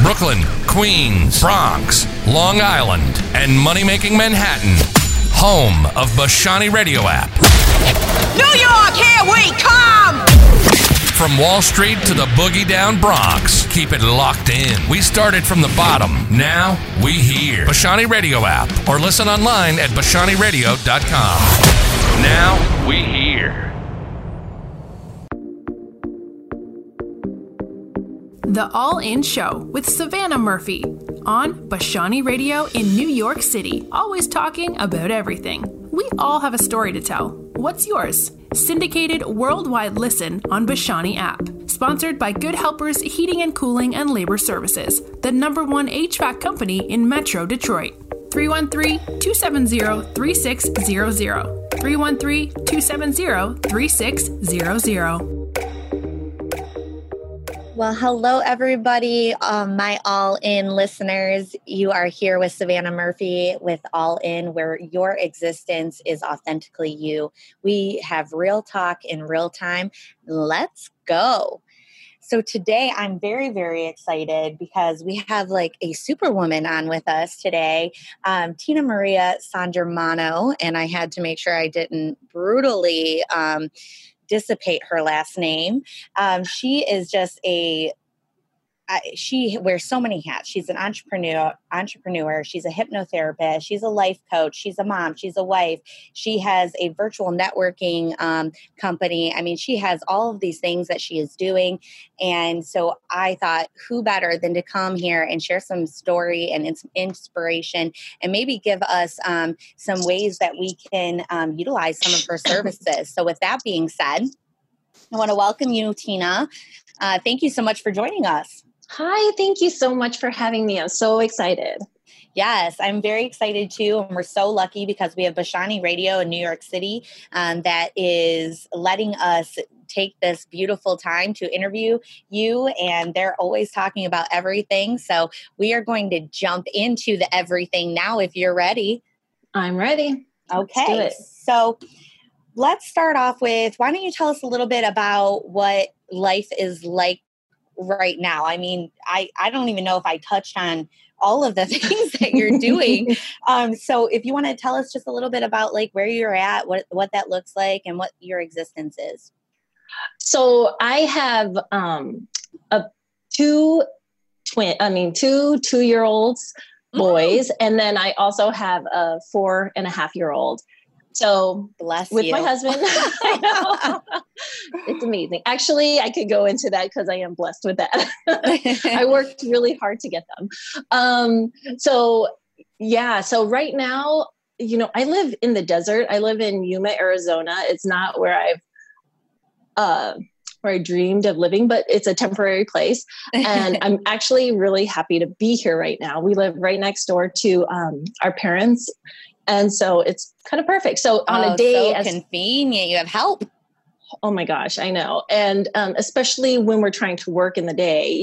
Brooklyn, Queens, Bronx, Long Island, and money-making Manhattan. Home of Bashani Radio app. New York, here we come! From Wall Street to the boogie down Bronx, keep it locked in. We started from the bottom. Now we here. Bashani Radio app or listen online at BashaniRadio.com. Now we here. The All In Show with Savannah Murphy on Bashani Radio in New York City. Always talking about everything. We all have a story to tell. What's yours? Syndicated worldwide listen on Bashani app. Sponsored by Good Helpers Heating and Cooling and Labor Services, the #1 HVAC company in Metro Detroit. 313-270-3600. 313-270-3600. Well, hello, everybody. My All In listeners. You are here with Savannah Murphy with All In, where your existence is authentically you. We have real talk in real time. Let's go. So today I'm very, very excited because we have like a superwoman on with us today, Tina Maria Sangermano, and I had to make sure I didn't brutally dissipate her last name. She is just she wears so many hats. She's an entrepreneur. She's a hypnotherapist. She's a life coach. She's a mom. She's a wife. She has a virtual networking company. I mean, she has all of these things that she is doing. And so I thought, who better than to come here and share some story and inspiration and maybe give us some ways that we can utilize some of her services. So with that being said, I want to welcome you, Tina. Thank you so much for joining us. Hi, thank you so much for having me. I'm so excited. Yes, I'm very excited too. And we're so lucky because we have Bashani Radio in New York City that is letting us take this beautiful time to interview you. And they're always talking about everything. So we are going to jump into the everything now if you're ready. I'm ready. Okay. So let's start off with, why don't you tell us a little bit about what life is like right now? I mean, I don't even know if I touched on all of the things that you're doing. So if you want to tell us just a little bit about like where you're at, what that looks like and what your existence is. So I have two 2-year-olds boys. And then I also have a 4.5-year-old. So bless with you. my husband, I know. It's amazing. Actually, I could go into that because I am blessed with that. I worked really hard to get them. So right now, I live in the desert. I live in Yuma, Arizona. It's not where I dreamed of living, but it's a temporary place. And I'm actually really happy to be here right now. We live right next door to our parents. And so it's kind of perfect. So on a day, so convenient. You have help. Oh my gosh, I know. And especially when we're trying to work in the day,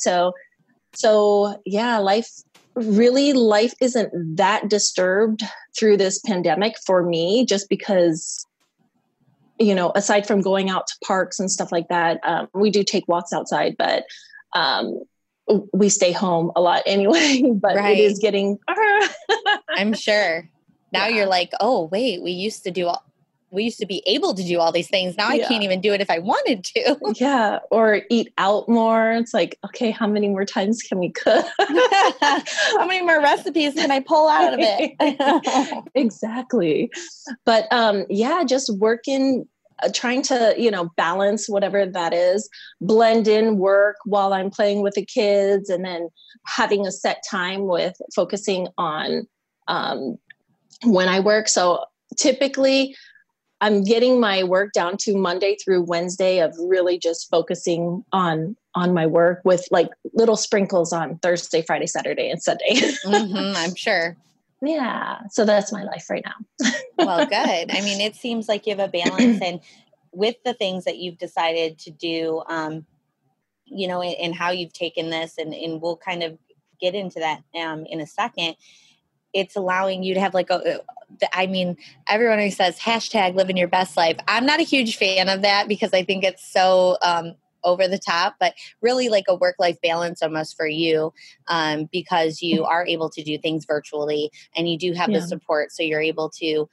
So yeah, life isn't that disturbed through this pandemic for me, just because, aside from going out to parks and stuff like that, we do take walks outside, but we stay home a lot anyway. But It is getting. I'm sure. Now you're like, oh, wait, we used to be able to do all these things. Now I can't even do it if I wanted to. Yeah. Or eat out more. It's like, okay, how many more times can we cook? How many more recipes can I pull out of it? Exactly. But just working, trying to, balance whatever that is, blend in work while I'm playing with the kids, and then having a set time with focusing on when I work. So typically I'm getting my work down to Monday through Wednesday of really just focusing on my work with like little sprinkles on Thursday, Friday, Saturday, and Sunday. I'm sure. Yeah. So that's my life right now. Well, good. I mean, it seems like you have a balance, and with the things that you've decided to do, and how you've taken this, and we'll kind of get into that in a second. It's allowing you to have like everyone who says #living your best life. I'm not a huge fan of that because I think it's so over the top, but really like a work-life balance almost for you, because you are able to do things virtually and you do have the support. So you're able to,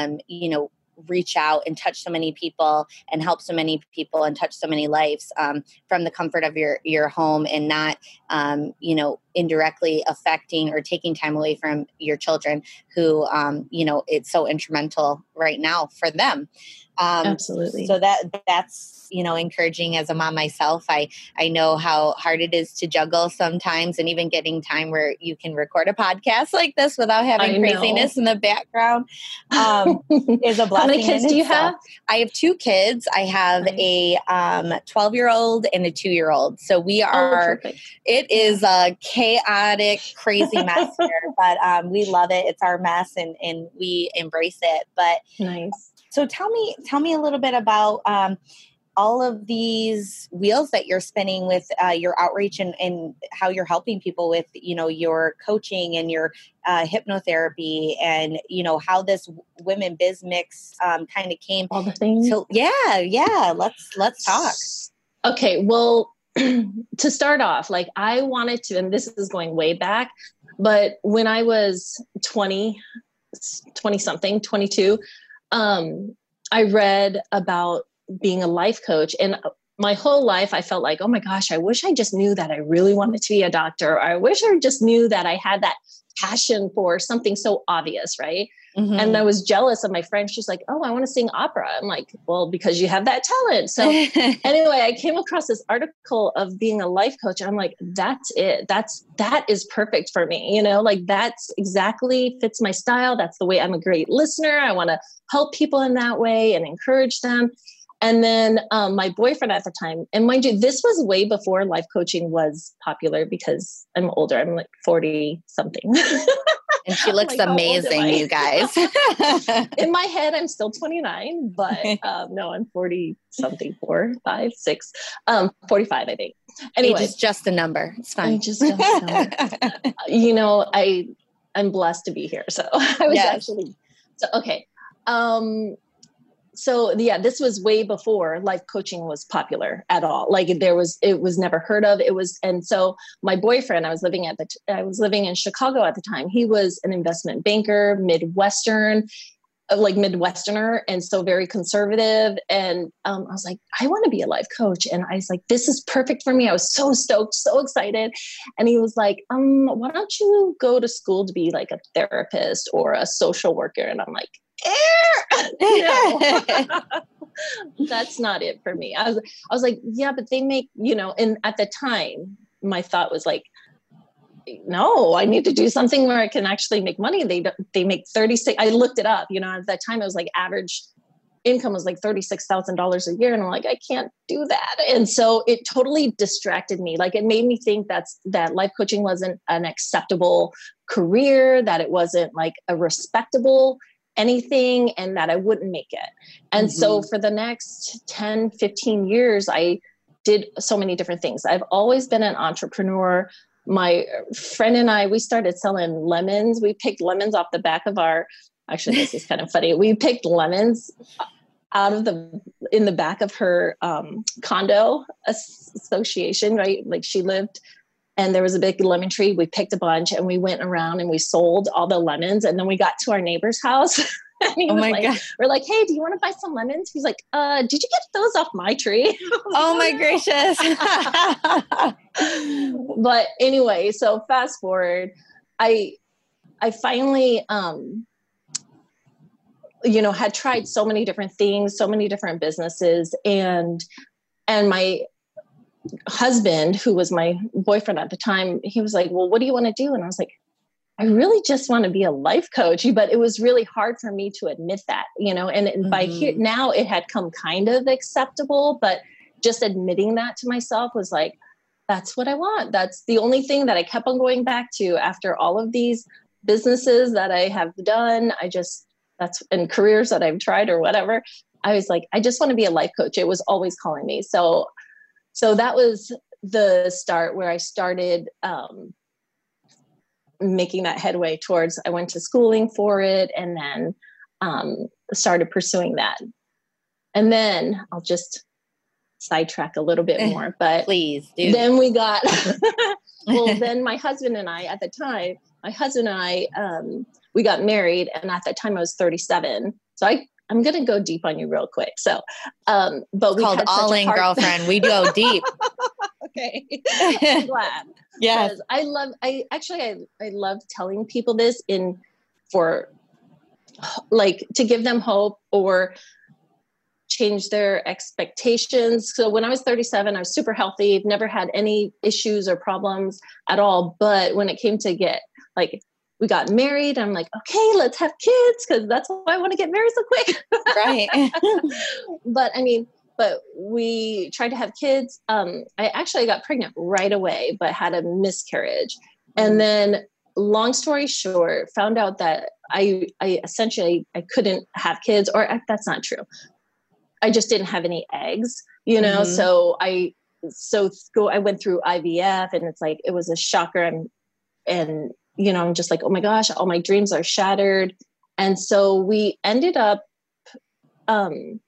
reach out and touch so many people and help so many people and touch so many lives, from the comfort of your home, and not, indirectly affecting or taking time away from your children who, it's so instrumental right now for them. Absolutely. So that's, encouraging as a mom myself. I know how hard it is to juggle sometimes, and even getting time where you can record a podcast like this without having craziness in the background, is a blessing. How many kids do you have? I have 2 kids. I have a 12-year-old and a 2-year-old. So we are, it is a chaotic, crazy mess here, but we love it. It's our mess and we embrace it. But nice. So tell me a little bit about all of these wheels that you're spinning with your outreach and how you're helping people with, your coaching and your hypnotherapy, and, how this women biz mix kind of came. All the things. So yeah. Let's talk. Okay. Well, to start off, like I wanted to, and this is going way back, but when I was 20 something, 22, I read about being a life coach, and my whole life I felt like, oh my gosh, I wish I just knew that I really wanted to be a doctor. Or I wish I just knew that I had that passion for something so obvious. Right. Mm-hmm. And I was jealous of my friend. She's like, oh, I want to sing opera. I'm like, well, because you have that talent. So anyway, I came across this article of being a life coach. And I'm like, that's it. That is perfect for me. Like that's exactly fits my style. That's the way I'm a great listener. I want to help people in that way and encourage them. And then my boyfriend at the time, and mind you, this was way before life coaching was popular because I'm older. I'm like 40 something. And she looks amazing, you guys. In my head, I'm still 29, but no, I'm 40 something, 4, 5, 6, 45, I think. Anyway, it's just a number. It's fine. Just a number. I'm blessed to be here. So I was okay. So yeah, this was way before life coaching was popular at all. Like it was never heard of. And so my boyfriend, I was living in Chicago at the time. He was an investment banker, Midwesterner, and so very conservative. And I was like, I want to be a life coach. And I was like, this is perfect for me. I was so stoked, so excited. And he was like, why don't you go to school to be like a therapist or a social worker? And I'm like, no, that's not it for me. I was like, yeah, but they make, and at the time my thought was like, no, I need to do something where I can actually make money. They make 36. I looked it up, at that time it was like average income was like $36,000 a year. And I'm like, I can't do that. And so it totally distracted me. Like it made me think that life coaching wasn't an acceptable career, that it wasn't like a respectable anything, and that I wouldn't make it. And so for the next 10, 15 years, I did so many different things. I've always been an entrepreneur. My friend and I, we started selling lemons. We picked lemons off the back of this is kind of funny. We picked lemons in the back of her condo association, right? Like she lived, and there was a big lemon tree. We picked a bunch and we went around and we sold all the lemons. And then we got to our neighbor's house. And he was like, God. We're like, hey, do you want to buy some lemons? He's like, did you get those off my tree? Oh my gracious. But anyway, so fast forward, I finally, had tried so many different things, so many different businesses, and my husband, who was my boyfriend at the time, he was like, well, what do you want to do? And I was like, I really just want to be a life coach. But it was really hard for me to admit that, and by here now it had come kind of acceptable, but just admitting that to myself was like, that's what I want. That's the only thing that I kept on going back to after all of these businesses that I have done. And careers that I've tried or whatever. I was like, I just want to be a life coach. It was always calling me. So that was the start where I started making that headway towards, I went to schooling for it, and then started pursuing that. And then I'll just sidetrack a little bit more, but please do. Then we got, well, then my husband and I, we got married, and at that time I was 37. So I'm going to go deep on you real quick. So, but we called All In Girlfriend. We go deep. Okay. I'm glad. Yes. I love telling people this for like to give them hope or change their expectations. So when I was 37, I was super healthy, never had any issues or problems at all. But when it came to we got married, I'm like, okay, let's have kids, because that's why I want to get married so quick. Right. But we tried to have kids. I actually got pregnant right away, but had a miscarriage. And then, long story short, found out that I essentially couldn't have kids, or that's not true. I just didn't have any eggs, So I went through IVF, and it's like, it was a shocker. And I'm just like, oh my gosh, all my dreams are shattered. And so we ended up, while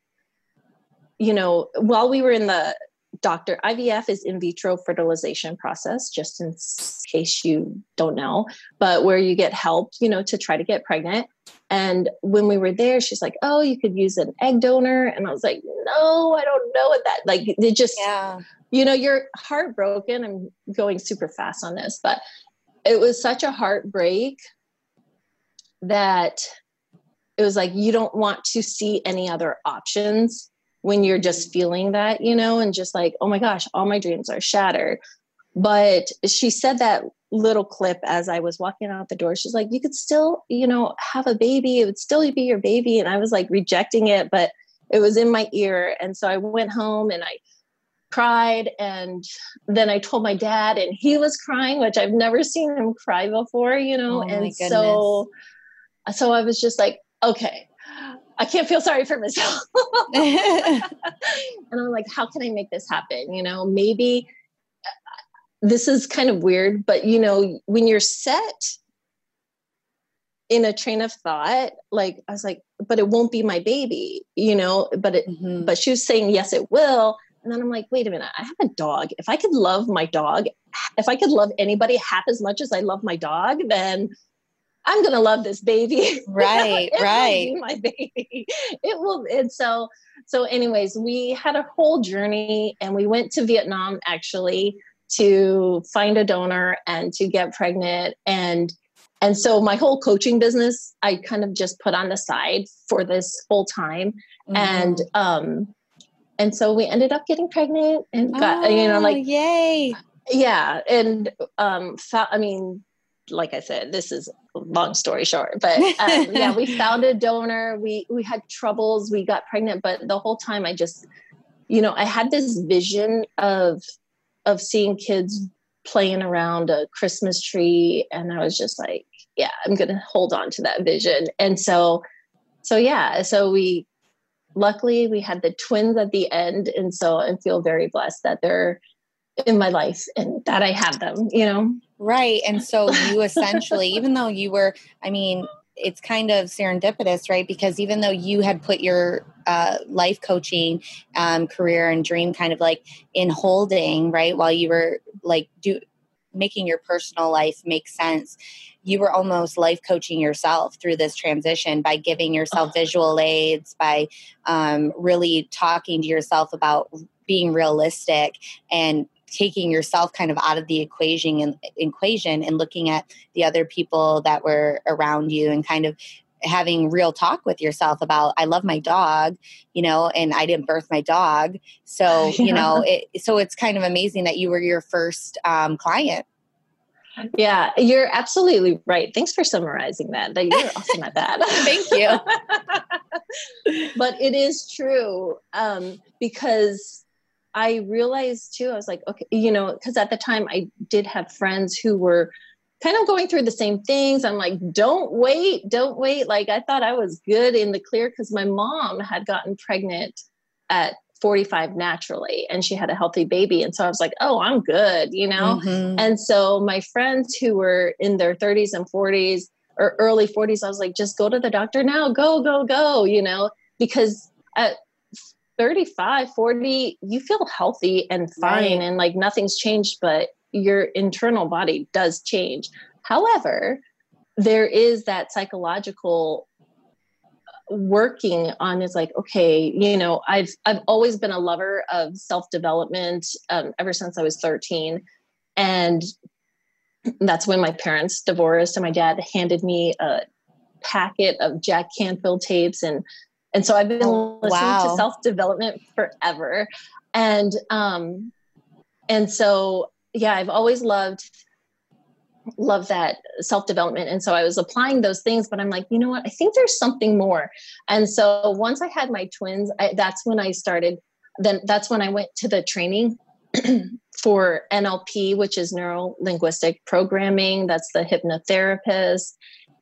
we were in the doctor, IVF is in vitro fertilization process, just in case you don't know, but where you get help, to try to get pregnant. And when we were there, she's like, oh, you could use an egg donor. And I was like, no, I don't know what that, like, it just, you're heartbroken. I'm going super fast on this, but it was such a heartbreak that it was like, you don't want to see any other options when you're just feeling that, and just like, oh my gosh, all my dreams are shattered. But she said that little clip as I was walking out the door. She's like, you could still, have a baby. It would still be your baby. And I was like rejecting it, but it was in my ear. And so I went home and I cried. And then I told my dad, and he was crying, which I've never seen him cry before, and so I was just like, okay, I can't feel sorry for myself. And I'm like, how can I make this happen? Maybe this is kind of weird, but when you're set in a train of thought, like I was like, but it won't be my baby, but she was saying, yes, it will. And then I'm like, wait a minute, I have a dog. If I could love my dog, if I could love anybody half as much as I love my dog, then I'm going to love this baby. Right. Right. Will be my baby. It will. And so anyways, we had a whole journey, and we went to Vietnam actually to find a donor and to get pregnant. And so my whole coaching business, I kind of just put on the side for this whole time. And so we ended up getting pregnant and got, yay. Yeah. And, like I said, this is a long story short, but we found a donor. We had troubles. We got pregnant, but the whole time I just, I had this vision of seeing kids playing around a Christmas tree. And I was just like, yeah, I'm going to hold on to that vision. And so luckily we had the twins at the end. And so I feel very blessed that they're in my life and that I have them, Right. And so you essentially, even though you were, it's kind of serendipitous, right? Because even though you had put your life coaching career and dream kind of like in holding, right, while you were like making your personal life make sense, you were almost life coaching yourself through this transition by giving yourself visual aids, by really talking to yourself about being realistic and taking yourself kind of out of the equation and looking at the other people that were around you and kind of having real talk with yourself about, I love my dog, and I didn't birth my dog. So, so it's kind of amazing that you were your first client. Yeah, you're absolutely right. Thanks for summarizing that. You're awesome at that. Thank you. But it is true because I realized too, I was like, okay, because at the time I did have friends who were kind of going through the same things. I'm like, don't wait. Like I thought I was good in the clear because my mom had gotten pregnant at 45 naturally and she had a healthy baby. And so I was like, oh, I'm good, Mm-hmm. And so my friends who were in their 30s and 40s or early 40s, I was like, just go to the doctor now, go, because 35, 40, you feel healthy and fine. Right. And like nothing's changed, but your internal body does change. However, there is that psychological working on is like, okay, you know, I've always been a lover of self-development ever since I was 13. And that's when my parents divorced and my dad handed me a packet of Jack Canfield tapes. And so I've been listening to self-development forever. And so, yeah, I've always loved that self-development. And so I was applying those things, but I'm like, you know what? I think there's something more. And so once I had my twins, that's when I went to the training for NLP, which is neuro-linguistic programming. That's the hypnotherapist.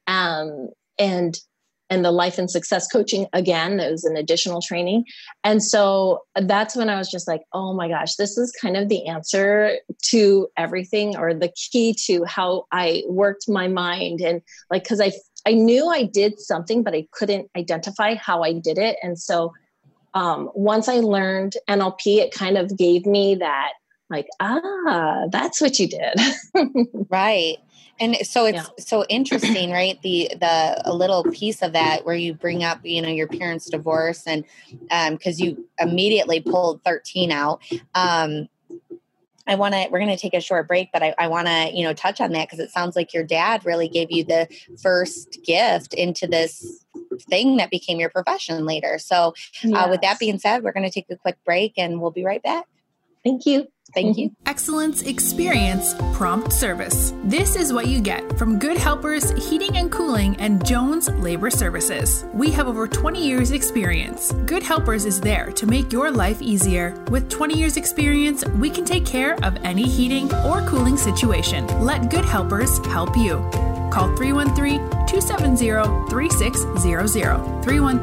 And the life and success coaching, again, that was an additional training. And so that's when I was just like, oh my gosh, this is kind of the answer to everything, or the key to how I worked my mind. And like, cause I knew I did something, but I couldn't identify how I did it. And so once I learned NLP, it kind of gave me that like, that's what you did. Right. And so it's so interesting, right? A little piece of that where you bring up, you know, your parents' divorce, and because you immediately pulled 13 out. We're going to take a short break, but I want to, you know, touch on that because it sounds like your dad really gave you the first gift into this thing that became your profession later. So with that being said, we're going to take a quick break and we'll be right back. Thank you. Thank you. Excellence, experience, prompt service. This is what you get from Good Helpers Heating and Cooling and Jones Labor Services. We have over 20 years experience. Good Helpers is there to make your life easier. With 20 years experience, we can take care of any heating or cooling situation. Let Good Helpers help you. Call 313-270-3600.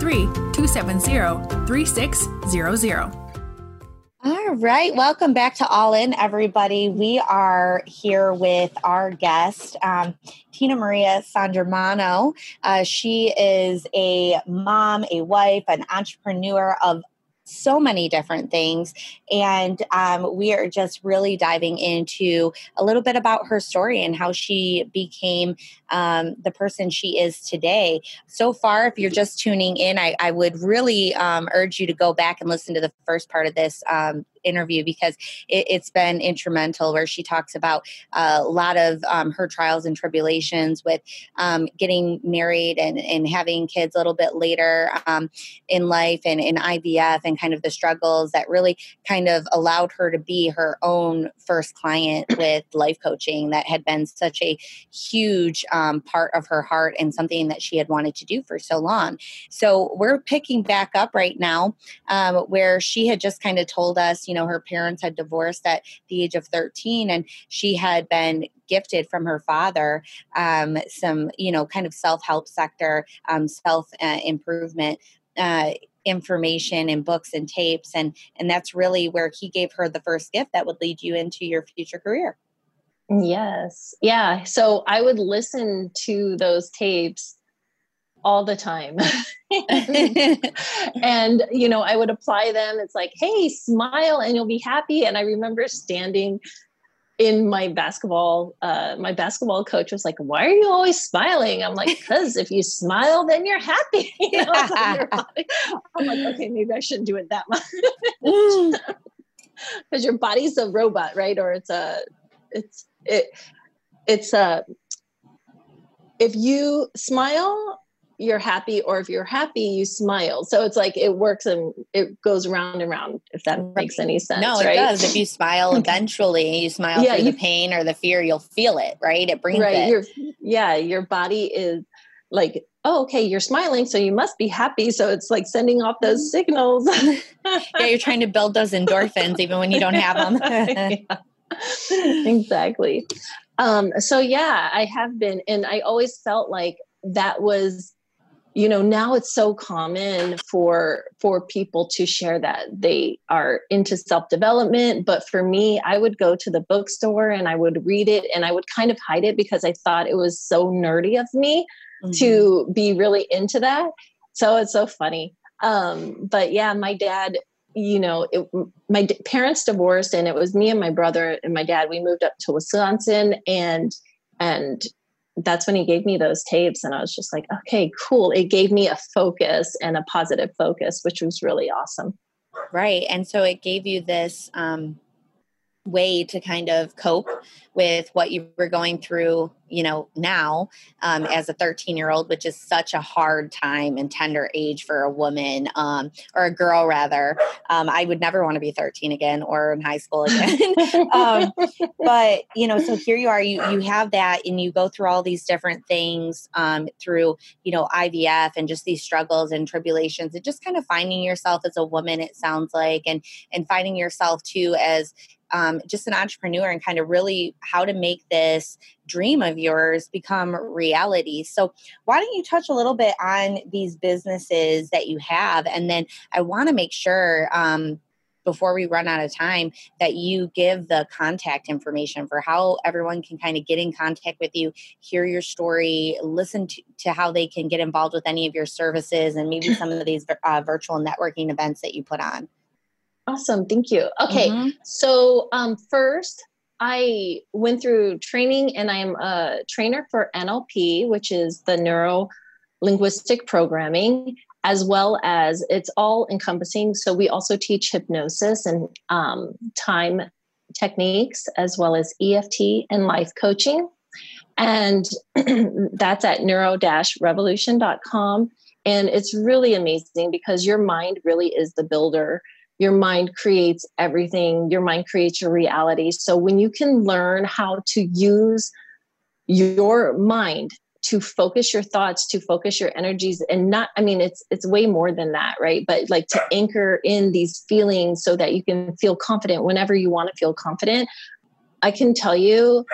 313-270-3600. All right. Welcome back to All In, everybody. We are here with our guest, Tina Maria Sangermano. She is a mom, a wife, an entrepreneur of so many different things. And we are just really diving into a little bit about her story and how she became the person she is today. So far, if you're just tuning in, I would really urge you to go back and listen to the first part of this interview, because it's been instrumental, where she talks about a lot of her trials and tribulations with getting married and having kids a little bit later in life, and in IVF, and kind of the struggles that really kind of allowed her to be her own first client with life coaching, that had been such a huge part of her heart and something that she had wanted to do for so long. So we're picking back up right now where she had just kind of told us, you know, her parents had divorced at the age of 13, and she had been gifted from her father some, you know, kind of self-help sector, self-improvement information and books and tapes. And that's really where he gave her the first gift that would lead you into your future career. Yes. Yeah. So I would listen to those tapes all the time. And, you know, I would apply them. It's like, hey, smile and you'll be happy. And I remember standing in my basketball coach was like, why are you always smiling? I'm like, because if you smile, then you're happy. You know, I'm like, okay, maybe I shouldn't do it that much. Because your body's a robot, right? Or if you smile, you're happy, or if you're happy, you smile. So it's like it works and it goes round and round, if that makes any sense. No, it right? does. If you smile eventually, you smile through the pain or the fear, you'll feel it, right? It brings it. Your body is like, oh, okay, you're smiling, so you must be happy. So it's like sending off those signals. Yeah, you're trying to build those endorphins even when you don't have them. Exactly. So yeah, I have been, and I always felt like that was, you know, now it's so common for people to share that they are into self-development. But for me, I would go to the bookstore and I would read it, and I would kind of hide it because I thought it was so nerdy of me to be really into that. So it's so funny. But yeah, my dad, my parents divorced, and it was me and my brother and my dad. We moved up to Wisconsin, and that's when he gave me those tapes, and I was just like, okay, cool. It gave me a focus and a positive focus, which was really awesome. Right. And so it gave you this way to kind of cope with what you were going through, now as a 13-year-old, which is such a hard time and tender age for a woman or a girl, rather. I would never want to be 13 again or in high school again. But, so here you are, you have that, and you go through all these different things through, IVF and just these struggles and tribulations and just kind of finding yourself as a woman, it sounds like, and finding yourself too as just an entrepreneur and kind of really how to make this dream of yours become reality. So why don't you touch a little bit on these businesses that you have? And then I want to make sure before we run out of time that you give the contact information for how everyone can kind of get in contact with you, hear your story, listen to how they can get involved with any of your services and maybe some of these virtual networking events that you put on. Awesome. Thank you. Okay. Mm-hmm. So first, I went through training, and I'm a trainer for NLP, which is the neuro-linguistic programming, as well as it's all encompassing. So we also teach hypnosis and time techniques, as well as EFT and life coaching. And that's at neuro-revolution.com. And it's really amazing because your mind really is the builder. Your mind creates everything. Your mind creates your reality. So when you can learn how to use your mind to focus your thoughts, to focus your energies, and it's way more than that, right? But like to anchor in these feelings so that you can feel confident whenever you want to feel confident. I can tell you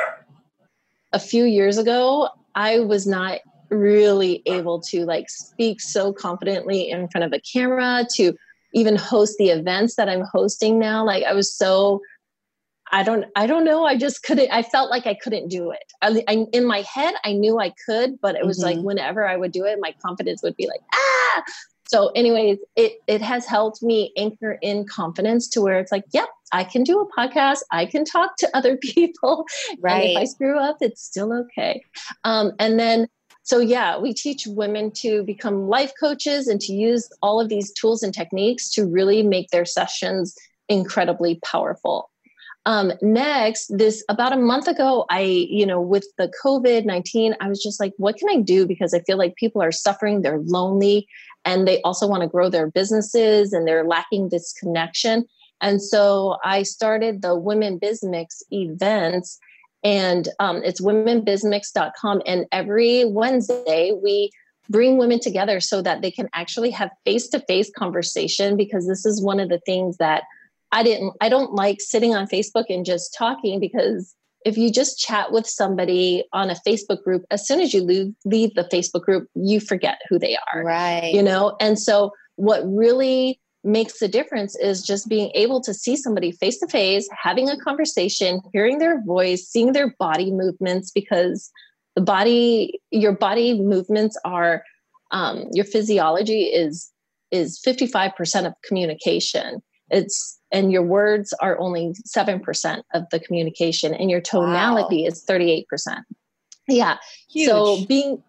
a few years ago, I was not really able to speak so confidently in front of a camera, to even host the events that I'm hosting now. I was so, I don't know. I just couldn't, I felt like I couldn't do it. I in my head, I knew I could, but it was whenever I would do it, my confidence would be like, ah. So anyways, it has helped me anchor in confidence to where it's like, yep, I can do a podcast. I can talk to other people. Right. And if I screw up, it's still okay. And then, so yeah, we teach women to become life coaches and to use all of these tools and techniques to really make their sessions incredibly powerful. Next, about a month ago, with the COVID-19, I was just like, what can I do? Because I feel like people are suffering, they're lonely, and they also want to grow their businesses, and they're lacking this connection. And so I started the Women Biz Mix events, and it's womenbizmix.com. And every Wednesday, we bring women together so that they can actually have face-to-face conversation, because this is one of the things that I don't like sitting on Facebook and just talking, because if you just chat with somebody on a Facebook group, as soon as you leave the Facebook group, you forget who they are. Right. And so what really makes the difference is just being able to see somebody face to face, having a conversation, hearing their voice, seeing their body movements, because your body movements are, your physiology is 55% of communication. And your words are only 7% of the communication, and your tonality is 38%. Yeah. Huge. So being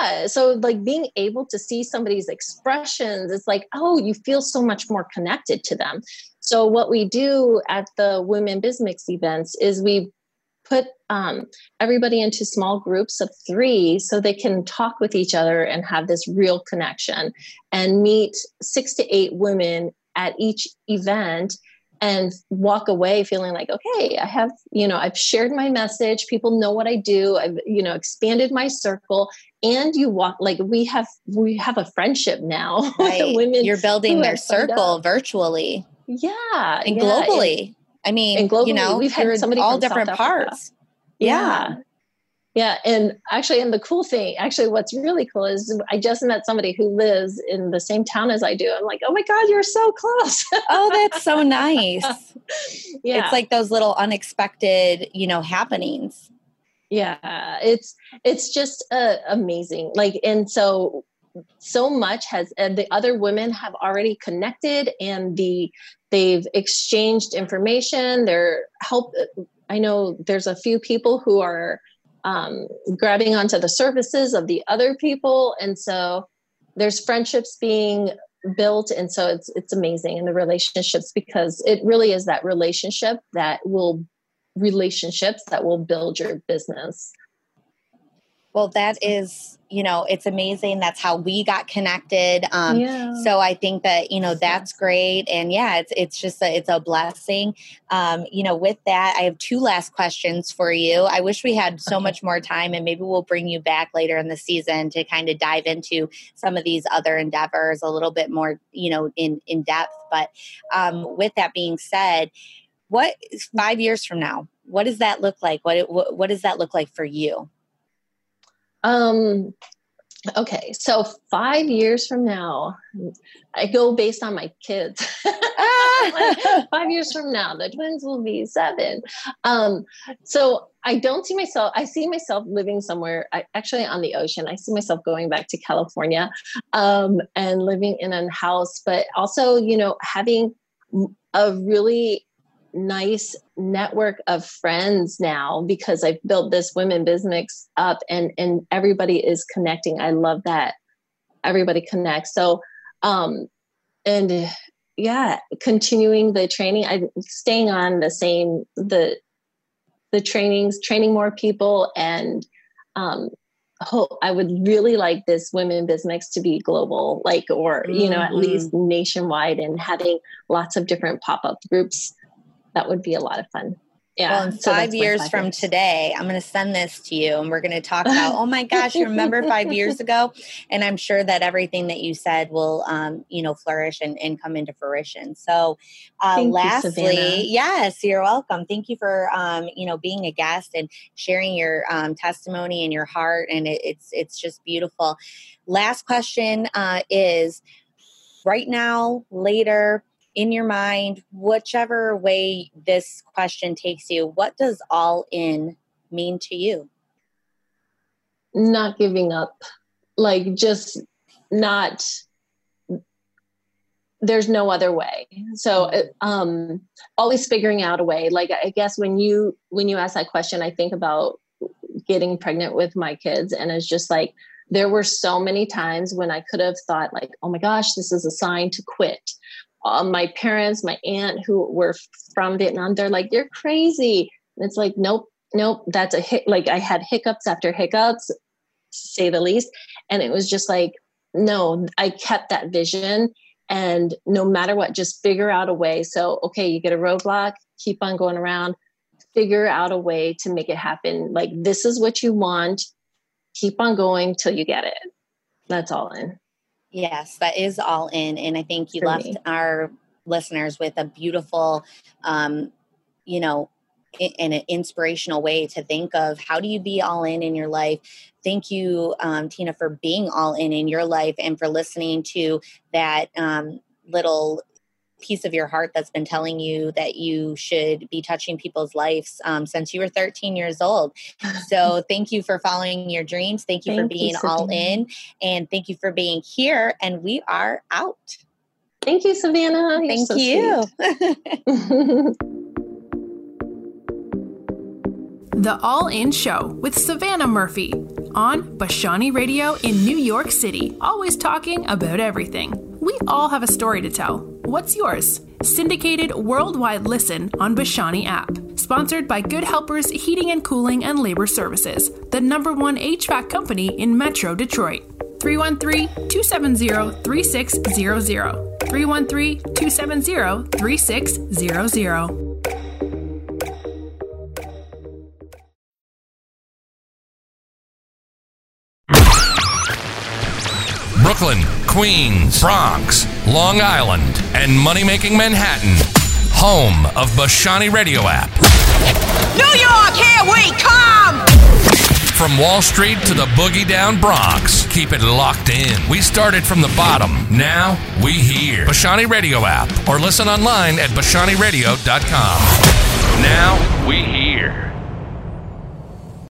able to see somebody's expressions, it's like, oh, you feel so much more connected to them. So what we do at the Women Biz Mix events is we put everybody into small groups of 3 so they can talk with each other and have this real connection, and meet 6 to 8 women at each event, and walk away feeling like, okay, I've shared my message. People know what I do. I've, expanded my circle, and we have a friendship now. Right. With the women. You're building their circle virtually. Yeah. And globally. Globally, we've had somebody all from different South parts. Yeah. Yeah. And the cool thing, what's really cool is I just met somebody who lives in the same town as I do. I'm like, oh my God, you're so close. Oh, that's so nice. Yeah. It's like those little unexpected, happenings. Yeah. It's just amazing. And so much has, and the other women have already connected, and the they've exchanged information. I know there's a few people who are grabbing onto the services of the other people. And so there's friendships being built. And so it's amazing in the relationships, because it really is that relationships that will build your business. Well, that is, it's amazing. That's how we got connected. So I think that, that's great. And yeah, it's a blessing. With that, I have 2 last questions for you. I wish we had so much more time, and maybe we'll bring you back later in the season to kind of dive into some of these other endeavors a little bit more, in depth. But with that being said, what 5 years from now, what does that look like? What does that look like for you? Okay. So 5 years from now, I go based on my kids. 5 years from now, the twins will be 7. So I don't see myself, I see myself living somewhere, actually on the ocean. I see myself going back to California, and living in a house, but also, having a really nice network of friends now, because I've built this women business up, and everybody is connecting. I love that everybody connects. So, continuing the training, I'm staying on the trainings, training more people, and I would really like this women business to be global, at least nationwide, and having lots of different pop-up groups. That would be a lot of fun. Yeah. Well, in 5 years from today, I'm going to send this to you, and we're going to talk about, oh my gosh, you remember 5 years ago? And I'm sure that everything that you said will, flourish and come into fruition. So lastly, yes, you're welcome. Thank you for, being a guest and sharing your testimony and your heart. And it's just beautiful. Last question is, right now, later, in your mind, whichever way this question takes you, what does all in mean to you? Not giving up, just not, there's no other way. So, always figuring out a way. I guess when you ask that question, I think about getting pregnant with my kids, and it's just there were so many times when I could have thought oh my gosh, this is a sign to quit. My parents, my aunt who were from Vietnam, they're you're crazy. And it's nope, that's a hit. I had hiccups after hiccups, to say the least. And it was just no, I kept that vision, and no matter what, just figure out a way. So, okay, you get a roadblock, keep on going around, figure out a way to make it happen. This is what you want. Keep on going till you get it. That's all in. Yes, that is all in. And I think you left our listeners with a beautiful, in an inspirational way to think of, how do you be all in your life? Thank you, Tina, for being all in your life, and for listening to that little piece of your heart that's been telling you that you should be touching people's lives since you were 13 years old. So thank you for following your dreams. Thank you for being all in, and thank you for being here. And we are out. Thank you, Savannah. Thank you. The All In Show with Savannah Murphy on Bashani Radio in New York City. Always talking about everything. We all have a story to tell. What's yours? Syndicated worldwide listen on Bashani app. Sponsored by Good Helpers Heating and Cooling and Labor Services, the #1 HVAC company in Metro Detroit. 313-270-3600. 313-270-3600. Brooklyn, Queens, Bronx, Long Island, and money-making Manhattan. Home of Bashani Radio app. New York, here we come! From Wall Street to the boogie down Bronx, keep it locked in. We started from the bottom. Now we here. Bashani Radio app, or listen online at BashaniRadio.com. Now we